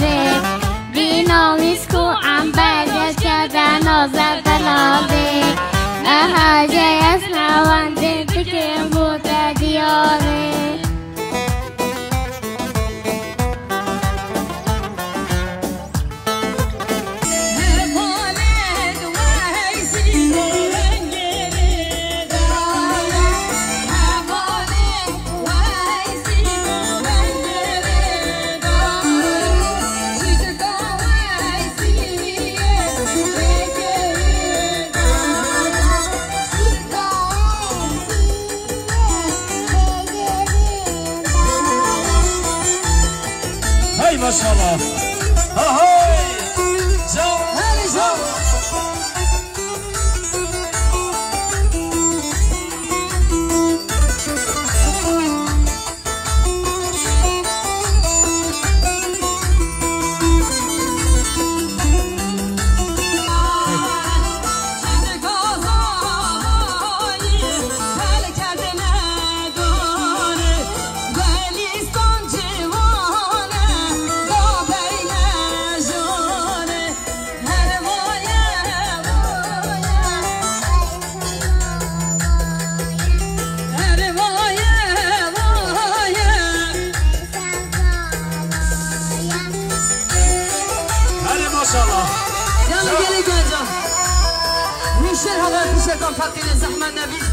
نازه بی نامیز کو انبر کردن نازه دلاله احاجه از نوانده تکیم بود دیاره Maşallah. Ahoy! Can, hadi can. ماشاءالله يلا جري جاجا نشر هوا بشكل فقير زحمة نبي